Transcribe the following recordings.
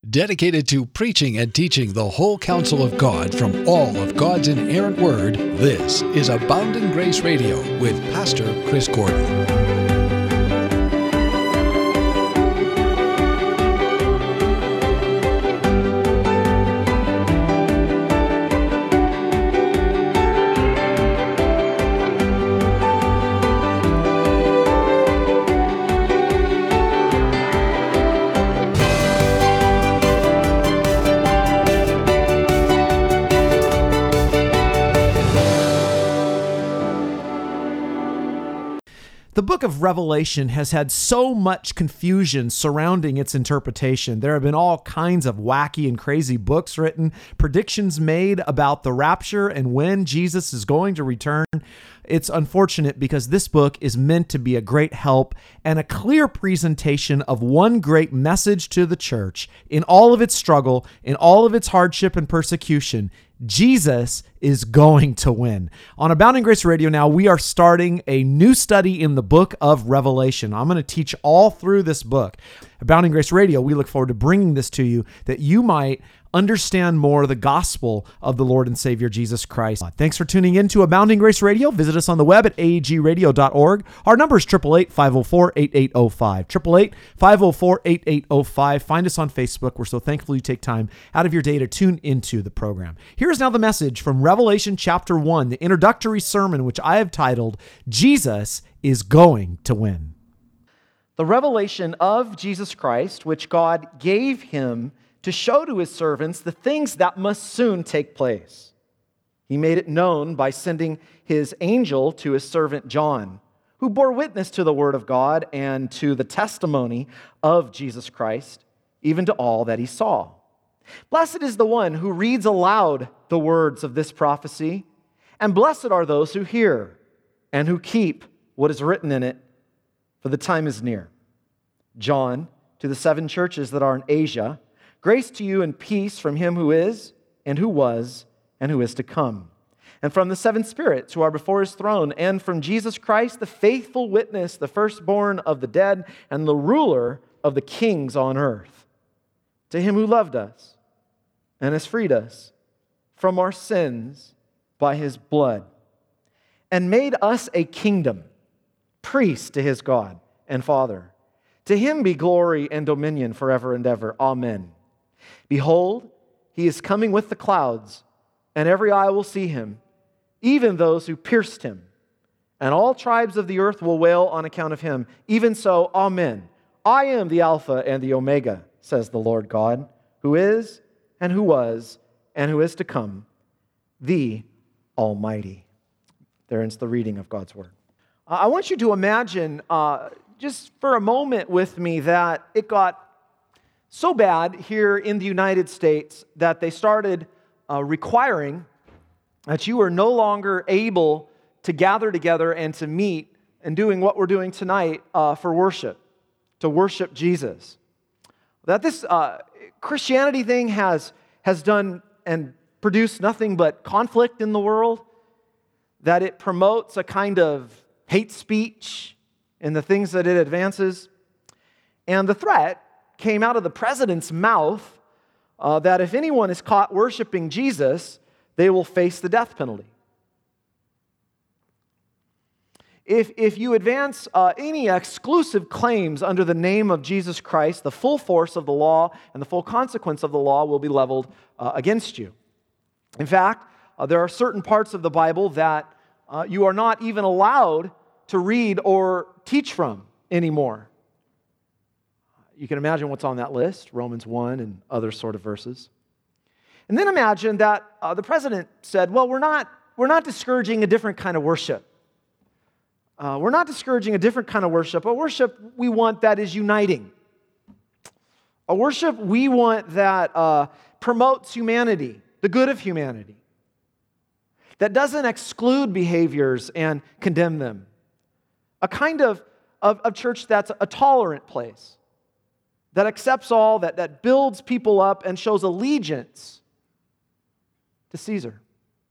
Dedicated to preaching and teaching the whole counsel of God from all of God's inerrant word, this is Abounding Grace Radio with Pastor Chris Gordon. The book of Revelation has had so much confusion surrounding its interpretation. There have been all kinds of wacky and crazy books written, predictions made about the rapture and when Jesus is going to return. It's unfortunate because this book is meant to be a great help and a clear presentation of one great message to the church. In all of its struggle, in all of its hardship and persecution, Jesus is going to win. On Abounding Grace Radio now, we are starting a new study in the book of Revelation. I'm going to teach all through this book. Abounding Grace Radio, we look forward to bringing this to you that you might understand more the gospel of the Lord and Savior Jesus Christ. Thanks for tuning in to Abounding Grace Radio. Visit us on the web at agradio.org. Our number is 888-504-8805. 888-504-8805. Find us on Facebook. We're so thankful you take time out of your day to tune into the program. Here's now the message from Revelation chapter 1, the introductory sermon, which I have titled, Jesus is Going to Win. The revelation of Jesus Christ, which God gave him to show to his servants the things that must soon take place. He made it known by sending his angel to his servant John, who bore witness to the word of God and to the testimony of Jesus Christ, even to all that he saw. Blessed is the one who reads aloud the words of this prophecy, and blessed are those who hear and who keep what is written in it, for the time is near. John, to the 7 churches that are in Asia, grace to you and peace from him who is, and who was, and who is to come, and from the 7 spirits who are before his throne, and from Jesus Christ, the faithful witness, the firstborn of the dead, and the ruler of the kings on earth. To him who loved us, and has freed us from our sins by his blood, and made us a kingdom, priest to his God and Father. To him be glory and dominion forever and ever. Amen. Behold, he is coming with the clouds, and every eye will see him, even those who pierced him. And all tribes of the earth will wail on account of him. Even so, amen. I am the Alpha and the Omega, says the Lord God, who is, and who was, and who is to come, the Almighty. There ends the reading of God's Word. I want you to imagine, just for a moment with me, that it got so bad here in the United States that they started requiring that you are no longer able to gather together and to meet and doing what we're doing tonight for worship, to worship Jesus. That this Christianity thing has done and produced nothing but conflict in the world, that it promotes a kind of hate speech in the things that it advances, and the threat came out of the president's mouth that if anyone is caught worshiping Jesus, they will face the death penalty. If you advance any exclusive claims under the name of Jesus Christ, the full force of the law and the full consequence of the law will be leveled against you. In fact, there are certain parts of the Bible that you are not even allowed to read or teach from anymore. You can imagine what's on that list, Romans 1 and other sort of verses. And then imagine that the president said, well, we're not discouraging a different kind of worship. We're not discouraging a different kind of worship, a worship we want that is uniting. A worship we want that promotes humanity, the good of humanity, that doesn't exclude behaviors and condemn them. A kind of church that's a tolerant place, that accepts all, that builds people up and shows allegiance to Caesar.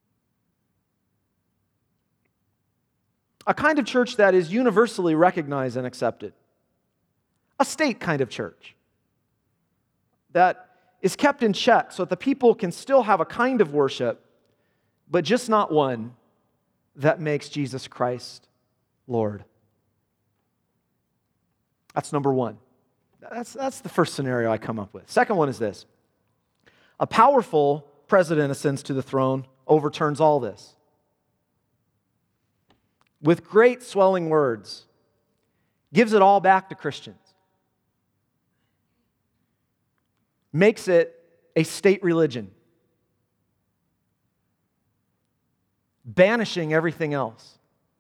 A kind of church that is universally recognized and accepted. A state kind of church that is kept in check so that the people can still have a kind of worship, but just not one that makes Jesus Christ Lord. That's number one. That's the first scenario I come up with. Second one is this. A powerful president ascends to the throne, overturns all this. With great swelling words, gives it all back to Christians. Makes it a state religion. Banishing everything else.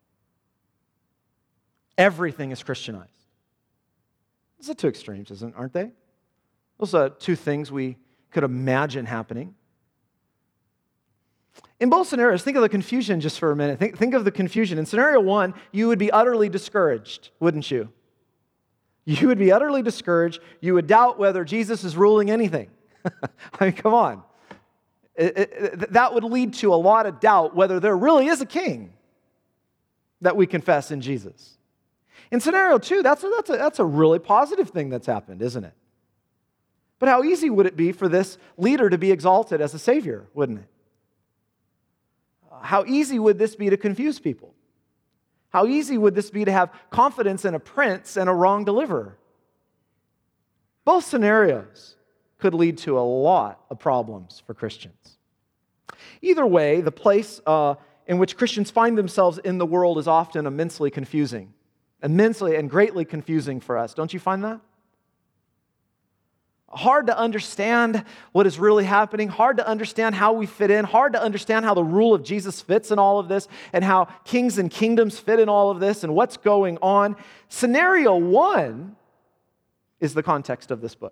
Everything is Christianized. Those are two extremes, aren't they? Those are two things we could imagine happening. In both scenarios, think of the confusion just for a minute. Think of the confusion. In scenario one, you would be utterly discouraged, wouldn't you? You would be utterly discouraged. You would doubt whether Jesus is ruling anything. I mean, come on. That would lead to a lot of doubt whether there really is a king that we confess in Jesus. In scenario two, that's a really positive thing that's happened, isn't it? But how easy would it be for this leader to be exalted as a savior, wouldn't it? How easy would this be to confuse people? How easy would this be to have confidence in a prince and a wrong deliverer? Both scenarios could lead to a lot of problems for Christians. Either way, the place in which Christians find themselves in the world is often immensely confusing. Immensely and greatly confusing for us. Don't you find that? Hard to understand what is really happening, hard to understand how we fit in, hard to understand how the rule of Jesus fits in all of this, and how kings and kingdoms fit in all of this, and what's going on. Scenario one is the context of this book.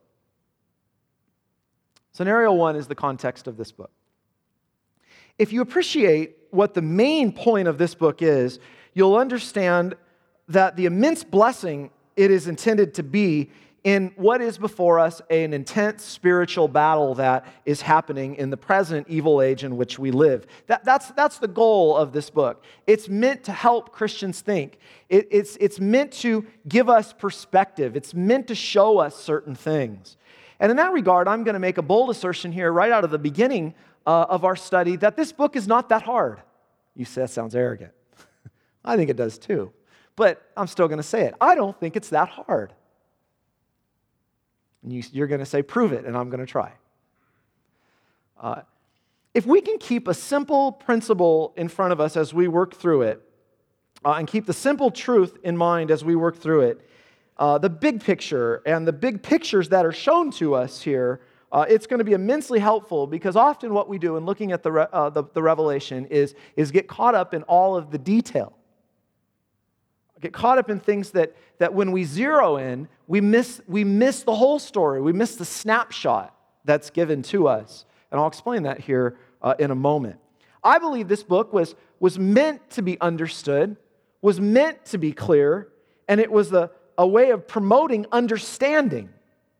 Scenario one is the context of this book. If you appreciate what the main point of this book is, you'll understand that the immense blessing it is intended to be in what is before us an intense spiritual battle that is happening in the present evil age in which we live. That's the goal of this book. It's meant to help Christians think. It's meant to give us perspective. It's meant to show us certain things. And in that regard, I'm going to make a bold assertion here right out of the beginning of our study that this book is not that hard. You say that sounds arrogant. I think it does too. But I'm still going to say it. I don't think it's that hard. And you're going to say, prove it, and I'm going to try. If we can keep a simple principle in front of us as we work through it, and keep the simple truth in mind as we work through it, the big picture and the big pictures that are shown to us here, it's going to be immensely helpful, because often what we do in looking at the Revelation is get caught up in all of the detail. Get caught up in things that when we zero in, we miss the whole story. We miss the snapshot that's given to us. And I'll explain that here in a moment. I believe this book was meant to be understood, was meant to be clear, and it was a way of promoting understanding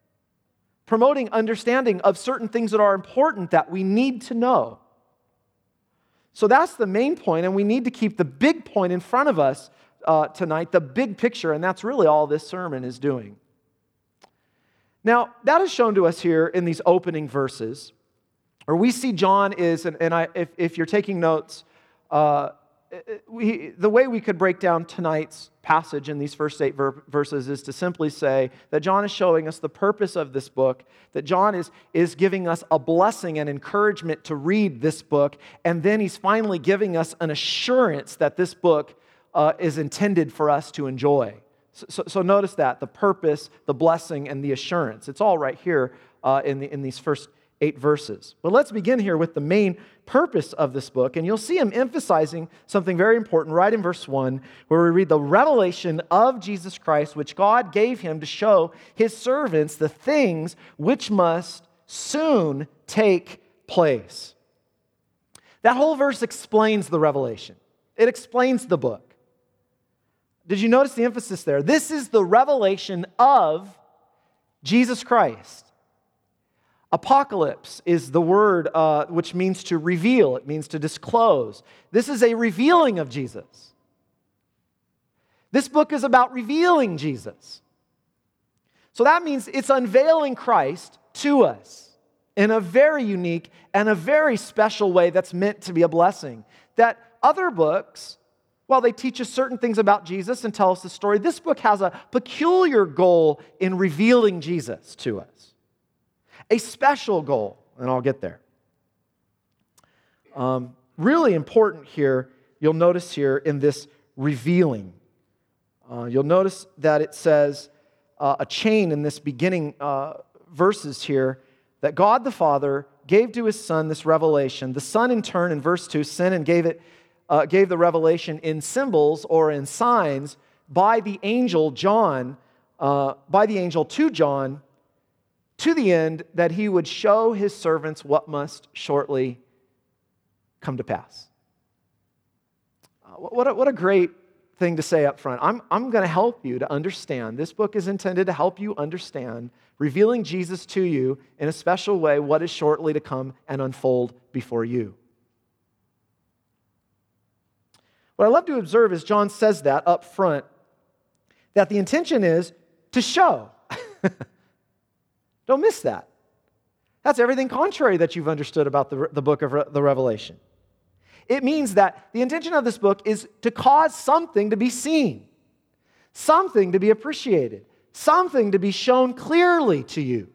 of certain things that are important that we need to know. So that's the main point, and we need to keep the big point in front of us tonight, the big picture, and that's really all this sermon is doing. Now, that is shown to us here in these opening verses, where we see John is, if you're taking notes, the way we could break down tonight's passage in these first 8 verses is to simply say that John is showing us the purpose of this book, that John is giving us a blessing and encouragement to read this book, and then he's finally giving us an assurance that this book is intended for us to enjoy. So notice that, the purpose, the blessing, and the assurance. It's all right here in these first 8 verses. But let's begin here with the main purpose of this book, and you'll see him emphasizing something very important right in verse 1, where we read the revelation of Jesus Christ, which God gave him to show his servants the things which must soon take place. That whole verse explains the revelation. It explains the book. Did you notice the emphasis there? This is the revelation of Jesus Christ. Apocalypse is the word which means to reveal. It means to disclose. This is a revealing of Jesus. This book is about revealing Jesus. So that means it's unveiling Christ to us. in a very unique and a very special way that's meant to be a blessing. That other books, while they teach us certain things about Jesus and tell us the story, this book has a peculiar goal in revealing Jesus to us. A special goal, and I'll get there. Really important here, you'll notice here in this revealing. You'll notice that it says a chain in this beginning verses here, that God the Father gave to His Son this revelation. The Son in turn, in verse 2, sent and gave the revelation in symbols or in signs by the angel John, to John, to the end that he would show His servants what must shortly come to pass. What a great thing to say up front. I'm going to help you to understand. This book is intended to help you understand, revealing Jesus to you in a special way, what is shortly to come and unfold before you. What I love to observe is John says that up front, that the intention is to show. Don't miss that. That's everything contrary that you've understood about the book of the Revelation. It means that the intention of this book is to cause something to be seen, something to be appreciated, something to be shown clearly to you.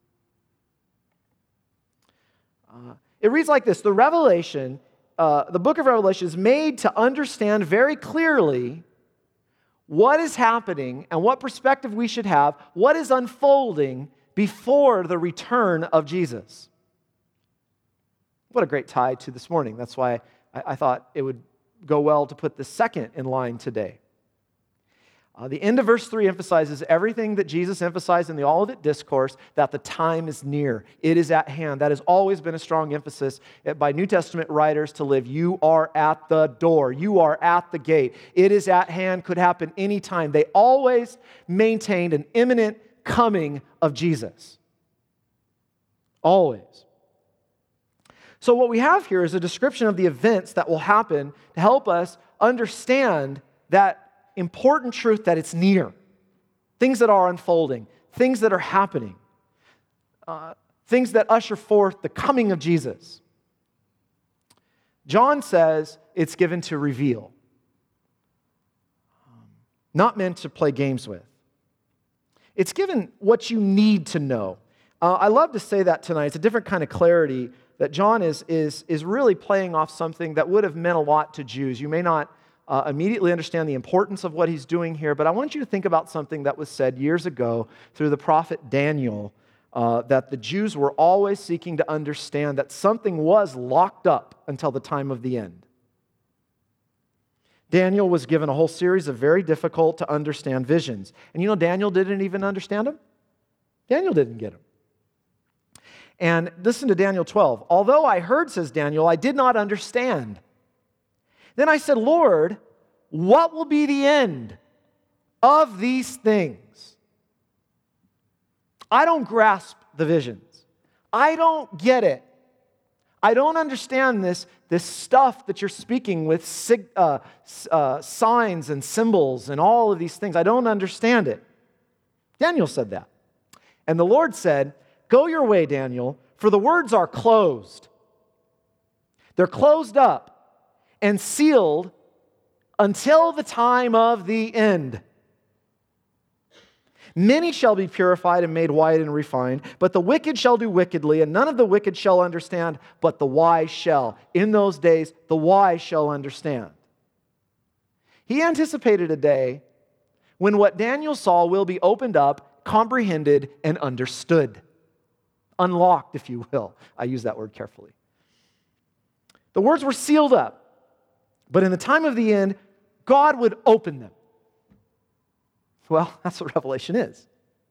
It reads like this: the Revelation, the book of Revelation is made to understand very clearly what is happening and what perspective we should have, what is unfolding before the return of Jesus. What a great tie to this morning. That's why I thought it would go well to put the second in line today. The end of verse 3 emphasizes everything that Jesus emphasized in the Olivet Discourse, that the time is near. It is at hand. That has always been a strong emphasis by New Testament writers to live. You are at the door. You are at the gate. It is at hand, could happen anytime. They always maintained an imminent coming of Jesus. Always. So what we have here is a description of the events that will happen to help us understand that important truth that it's near. Things that are unfolding, things that are happening, things that usher forth the coming of Jesus. John says it's given to reveal, not meant to play games with. It's given what you need to know. I love to say that tonight. It's a different kind of clarity that John is really playing off something that would have meant a lot to Jews. You may not immediately understand the importance of what he's doing here, but I want you to think about something that was said years ago through the prophet Daniel, that the Jews were always seeking to understand that something was locked up until the time of the end. Daniel was given a whole series of very difficult to understand visions. And you know, Daniel didn't even understand them. Daniel didn't get them. And listen to Daniel 12. Although I heard, says Daniel, I did not understand. Then I said, Lord, what will be the end of these things? I don't grasp the visions. I don't get it. I don't understand this stuff that you're speaking with, signs and symbols and all of these things. I don't understand it. Daniel said that. And the Lord said, go your way, Daniel, for the words are closed. They're closed up and sealed until the time of the end. Many shall be purified and made white and refined, but the wicked shall do wickedly, and none of the wicked shall understand, but the wise shall. In those days, the wise shall understand. He anticipated a day when what Daniel saw will be opened up, comprehended, and understood. Unlocked, if you will. I use that word carefully. The words were sealed up, but in the time of the end, God would open them. Well, that's what Revelation is.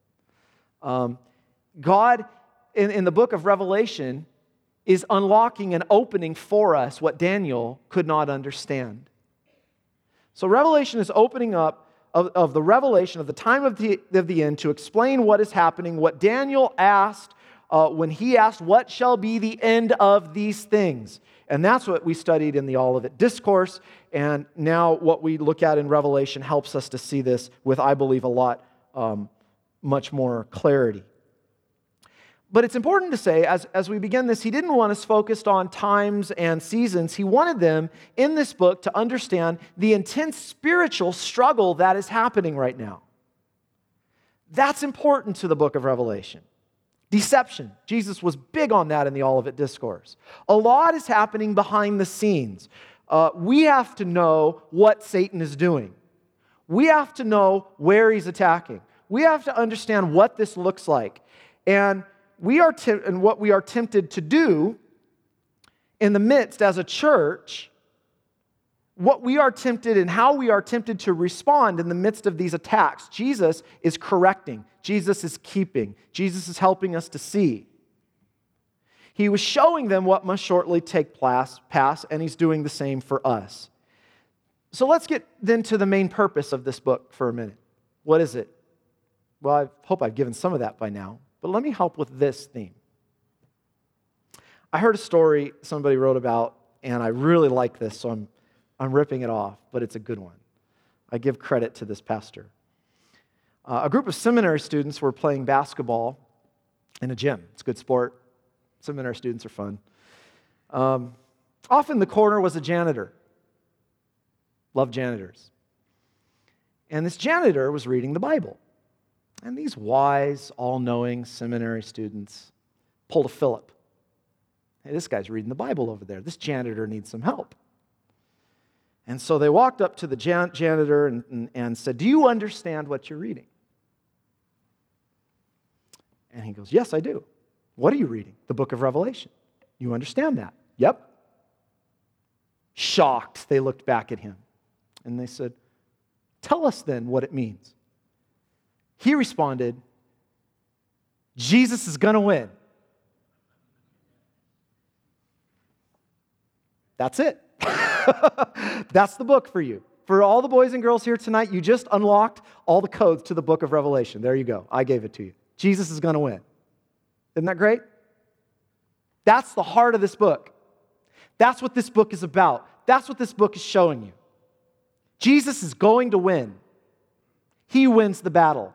God, in the book of Revelation, is unlocking and opening for us what Daniel could not understand. So Revelation is opening up of the revelation of the time of the end to explain what is happening, what Daniel asked when he asked, what shall be the end of these things? And that's what we studied in the Olivet Discourse, and now what we look at in Revelation helps us to see this with, I believe, a lot much more clarity. But it's important to say, as we begin this, he didn't want us focused on times and seasons. He wanted them in this book to understand the intense spiritual struggle that is happening right now. That's important to the book of Revelation. Deception. Jesus was big on that in the Olivet Discourse. A lot is happening behind the scenes. We have to know what Satan is doing. We have to know where he's attacking. We have to understand what this looks like. And what we are tempted to do in the midst as a church, what we are tempted and how we are tempted to respond in the midst of these attacks. Jesus is correcting. Jesus is keeping. Jesus is helping us to see. He was showing them what must shortly take place, and he's doing the same for us. So let's get then to the main purpose of this book for a minute. What is it? Well, I hope I've given some of that by now, but let me help with this theme. I heard a story somebody wrote about, and I really like this, so I'm ripping it off, but it's a good one. I give credit to this pastor. A group of seminary students were playing basketball in a gym. It's a good sport. Seminary students are fun. Off in the corner was a janitor. Love janitors. And this janitor was reading the Bible. And these wise, all-knowing seminary students pulled a Philip. Hey, this guy's reading the Bible over there. This janitor needs some help. And so they walked up to the janitor and said, "Do you understand what you're reading?" And he goes, "Yes, I do." "What are you reading?" "The book of Revelation." "You understand that?" "Yep." Shocked, they looked back at him. And they said, "Tell us then what it means." He responded, "Jesus is going to win." That's it. That's the book for you. For all the boys and girls here tonight, you just unlocked all the codes to the book of Revelation. There you go. I gave it to you. Jesus is going to win. Isn't that great? That's the heart of this book. That's what this book is about. That's what this book is showing you. Jesus is going to win. He wins the battle.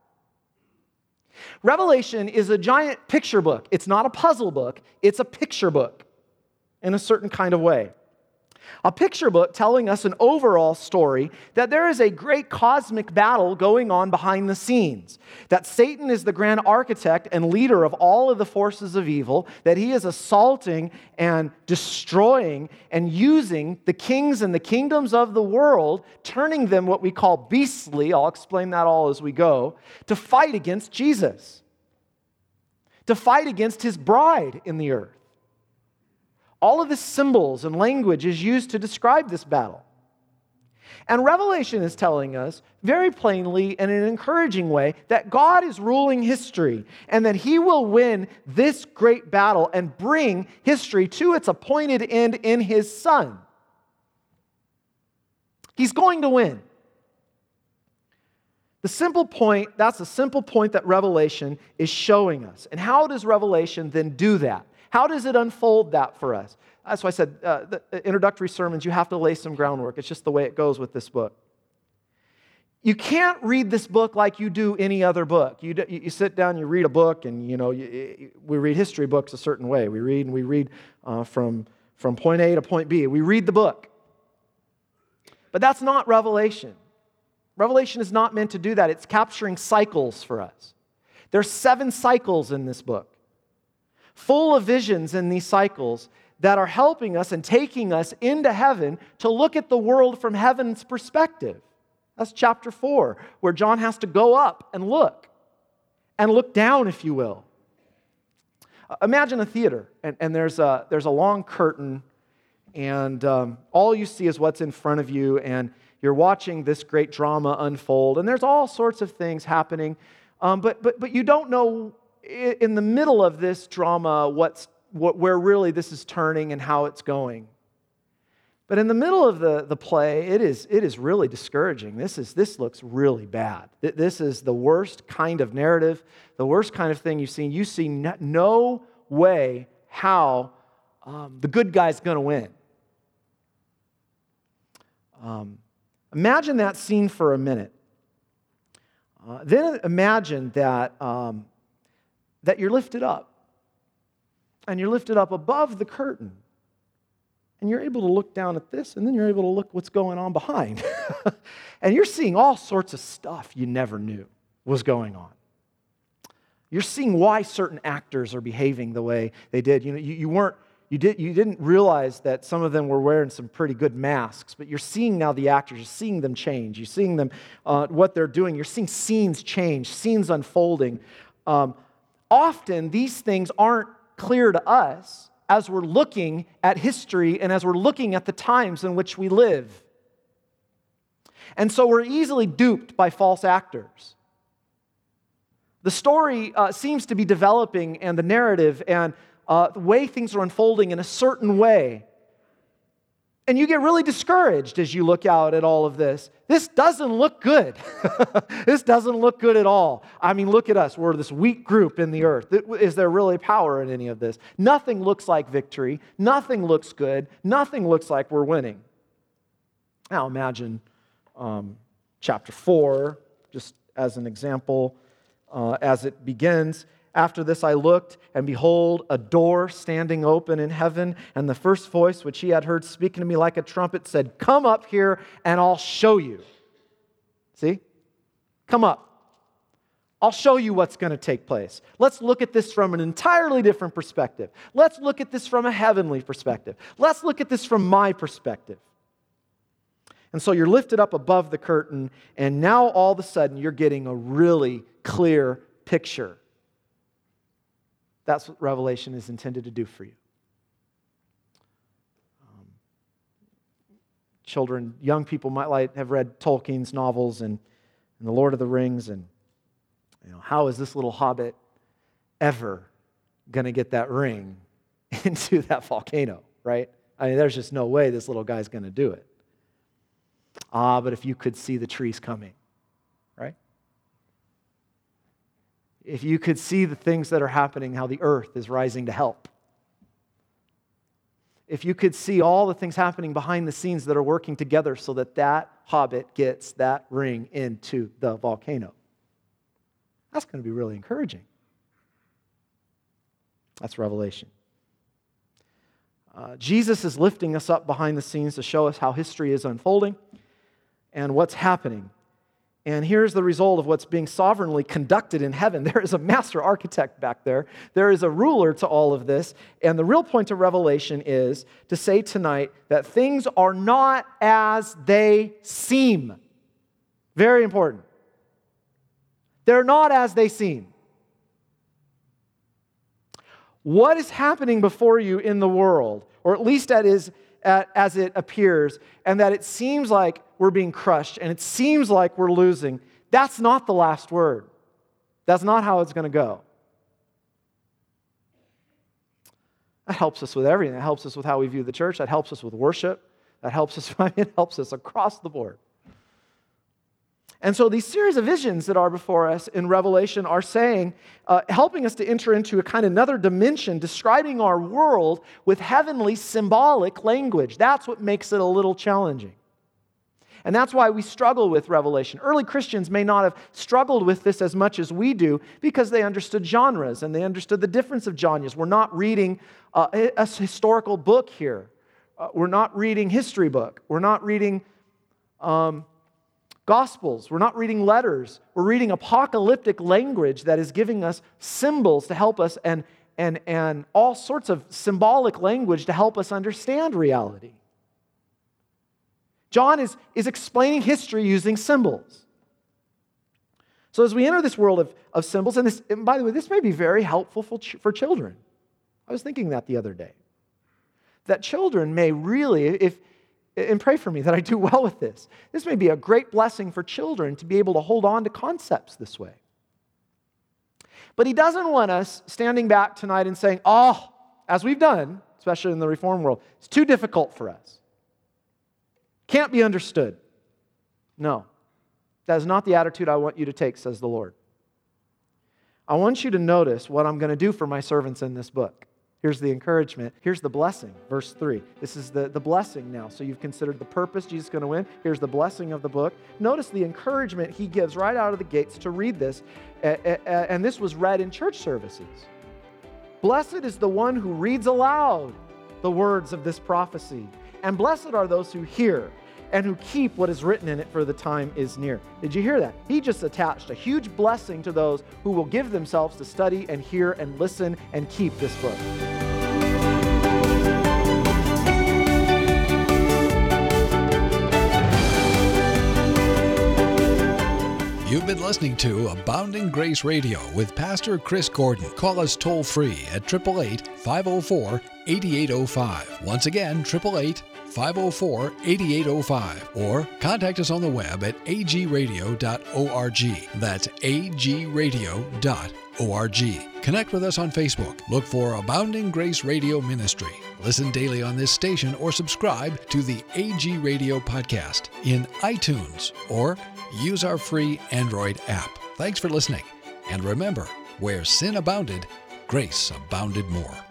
Revelation is a giant picture book. It's not a puzzle book. It's a picture book in a certain kind of way. A picture book telling us an overall story that there is a great cosmic battle going on behind the scenes, that Satan is the grand architect and leader of all of the forces of evil, that he is assaulting and destroying and using the kings and the kingdoms of the world, turning them what we call beastly, I'll explain that all as we go, to fight against Jesus, to fight against his bride in the earth. All of the symbols and language is used to describe this battle. And Revelation is telling us very plainly in an encouraging way that God is ruling history and that he will win this great battle and bring history to its appointed end in his Son. He's going to win. That's the simple point that Revelation is showing us. And how does Revelation then do that? How does it unfold that for us? That's why I said the introductory sermons, you have to lay some groundwork. It's just the way it goes with this book. You can't read this book like you do any other book. You sit down, you read a book, and we read history books a certain way. We read from point A to point B. We read the book. But that's not Revelation. Revelation is not meant to do that. It's capturing cycles for us. There's 7 cycles in this book, full of visions in these cycles that are helping us and taking us into heaven to look at the world from heaven's perspective. That's chapter 4, where John has to go up and look down, if you will. Imagine a theater, and there's a long curtain, and all you see is what's in front of you, and you're watching this great drama unfold, and there's all sorts of things happening, but you don't know in the middle of this drama where really this is turning and how it's going. But in the middle of the play, it is really discouraging. This looks really bad. This is the worst kind of narrative, the worst kind of thing you've seen. You see no way how the good guy's going to win. Imagine that scene for a minute. Then imagine that that you're lifted up. And you're lifted up above the curtain. And you're able to look down at this, and then you're able to look what's going on behind. And you're seeing all sorts of stuff you never knew was going on. You're seeing why certain actors are behaving the way they did. You didn't realize that some of them were wearing some pretty good masks, but you're seeing now the actors, you're seeing them change. You're seeing them, what they're doing. You're seeing scenes change, scenes unfolding. Often, these things aren't clear to us as we're looking at history and as we're looking at the times in which we live. And so we're easily duped by false actors. The story seems to be developing, and the narrative and the way things are unfolding in a certain way. And you get really discouraged as you look out at all of this. This doesn't look good. This doesn't look good at all. I mean, look at us. We're this weak group in the earth. Is there really power in any of this? Nothing looks like victory. Nothing looks good. Nothing looks like we're winning. Now imagine chapter 4, just as an example, as it begins. After this I looked, and behold, a door standing open in heaven, and the first voice which he had heard speaking to me like a trumpet said, "Come up here, and I'll show you." See? Come up. I'll show you what's going to take place. Let's look at this from an entirely different perspective. Let's look at this from a heavenly perspective. Let's look at this from my perspective. And so you're lifted up above the curtain, and now all of a sudden you're getting a really clear picture. That's what Revelation is intended to do for you. Children, young people might have read Tolkien's novels and The Lord of the Rings, and how is this little hobbit ever going to get that ring into that volcano, right? I mean, there's just no way this little guy's going to do it. But if you could see the trees coming, right? If you could see the things that are happening, how the earth is rising to help. If you could see all the things happening behind the scenes that are working together so that that hobbit gets that ring into the volcano. That's going to be really encouraging. That's Revelation. Jesus is lifting us up behind the scenes to show us how history is unfolding and what's happening. And here's the result of what's being sovereignly conducted in heaven. There is a master architect back there. There is a ruler to all of this. And the real point of Revelation is to say tonight that things are not as they seem. Very important. They're not as they seem. What is happening before you in the world, or at least as it appears, and that it seems like we're being crushed, and it seems like we're losing, that's not the last word. That's not how it's going to go. That helps us with everything. That helps us with how we view the church. That helps us with worship. That helps us, it helps us across the board. And so these series of visions that are before us in Revelation are saying, helping us to enter into a kind of another dimension, describing our world with heavenly symbolic language. That's what makes it a little challenging. And that's why we struggle with Revelation. Early Christians may not have struggled with this as much as we do because they understood genres and they understood the difference of genres. We're not reading a historical book here. We're not reading history book. We're not reading Gospels. We're not reading letters. We're reading apocalyptic language that is giving us symbols to help us and all sorts of symbolic language to help us understand reality. John is explaining history using symbols. So as we enter this world of symbols, and by the way, this may be very helpful for children. I was thinking that the other day. That children may really, and pray for me that I do well with this. This may be a great blessing for children to be able to hold on to concepts this way. But he doesn't want us standing back tonight and saying, as we've done, especially in the Reformed world, it's too difficult for us. Can't be understood. No, that is not the attitude I want you to take, says the Lord. I want you to notice what I'm going to do for my servants in this book. Here's the encouragement. Here's the blessing. Verse 3. This is the blessing now. So you've considered the purpose Jesus is going to win. Here's the blessing of the book. Notice the encouragement he gives right out of the gates to read this. And this was read in church services. Blessed is the one who reads aloud the words of this prophecy. And blessed are those who hear and who keep what is written in it, for the time is near. Did you hear that? He just attached a huge blessing to those who will give themselves to study and hear and listen and keep this book. You've been listening to Abounding Grace Radio with Pastor Chris Gordon. Call us toll-free at 888-504-8805. Once again, 888-504-8805. Or contact us on the web at agradio.org. That's agradio.org. Connect with us on Facebook. Look for Abounding Grace Radio Ministry. Listen daily on this station or subscribe to the AG Radio podcast in iTunes or use our free Android app. Thanks for listening. And remember, where sin abounded, grace abounded more.